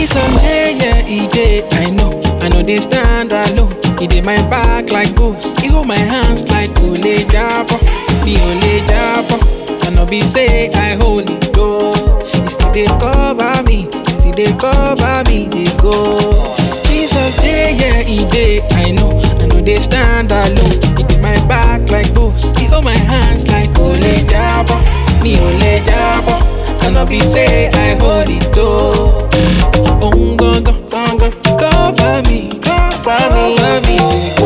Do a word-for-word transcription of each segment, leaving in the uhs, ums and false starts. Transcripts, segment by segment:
Jesus, yeah, yeah, he did. I know, I know they stand alone. He did my back like ghost. He hold my hands like Ole Jabo. Me Ole Jabo. And no be say I hold it go. He still they cover me. He still they cover me. They go. Jesus, yeah, yeah, he did. I know, I know they stand alone. He did my back like ghost. He hold my hands like Ole Jabo. Me Ole Jabo. And no be say I hold it go. Oh, go, go, go, go. Cover me, cover me, cover me.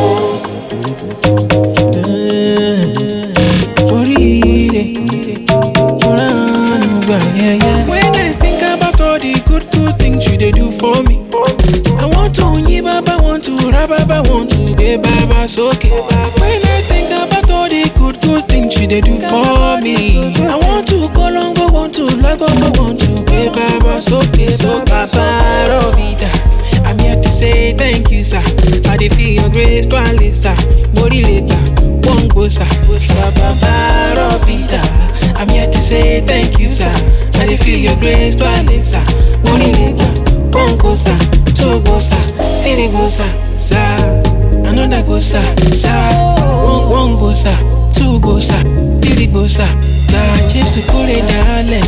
When I think about all the good, good things you they do for me, I want to yi baba, want to rababa, want to be baba's okay. When I think about all the good, good things you they do for me, I want to bolongo, want to lago, want to be baba's okay. So Papa Robida, I'm here to say thank you, sir. I dey feel your grace, twirly, sir. Mori lega, won't go, sir. Papa Robida, I'm here to say thank you, sir. I dey feel your grace, twirly, sir. Mori lega, won't go, sir. Two go, sir. Three go, sir. Sir, another go, sir. Sir, one, one go, sir. Two go, sir. Three go, sir. Sir, Jesus, kule dale.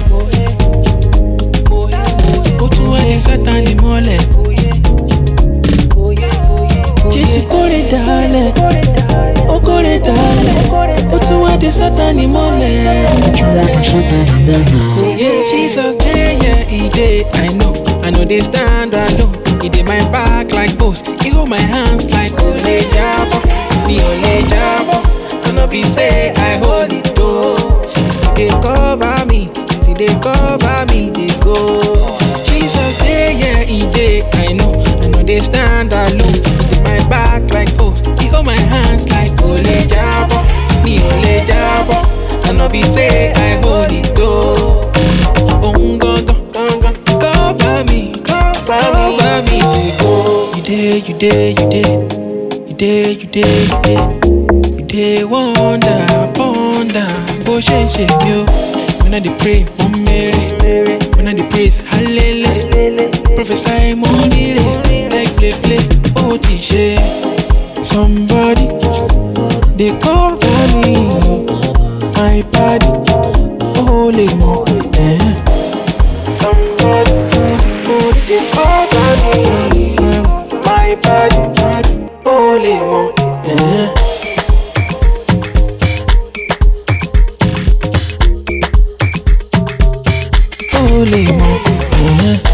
Otu wa Satan mole. Jesus kore dale, o kore dale. Otu wa Satan mole. Jesus, yeah, yeah, he did. I know, I know they stand alone. He did my back like boss. He hold my hands like Ole Jabo. Me Ole Jabo. I know be say I hold it though. He still they cover me. He still they cover me. They go. Jesus, yeah, yeah, he did. I know, I know they stand alone. He did my back like post. He hold my hands like Ole Jabo. Me Ole Jabo. I know be say I hold it though. Oh, go, go, go, go. Cover me, cover me. They go. You did, you did, you did. You did, you did, you did. You did wonder, ponder. Go shake, shake you. When I dey pray, Mom Mary. When I dey praise, hallelujah. Prophesy money, like play, play, oh tisha. Somebody, they cover me, my body, holy mo, eh. Somebody, oh, they cover me, my body, holy mo, eh. Holy mo, eh.